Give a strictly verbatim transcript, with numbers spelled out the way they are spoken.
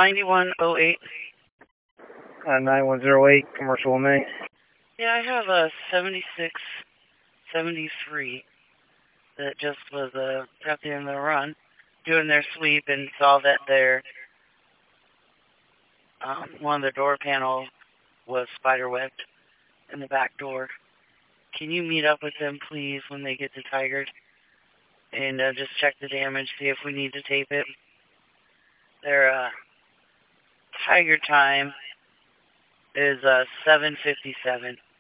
ninety-one oh eight. Uh, nine one zero eight, commercial May. Yeah, I have a seventy-six seventy-three that just was uh, at the end of the run, doing their sweep and saw that their um, one of the door panels was spiderwebbed in the back door. Can you meet up with them, please, when they get to Tigard? And uh, just check the damage, see if we need to tape it. Their uh, Tigard time is uh, seven fifty-seven.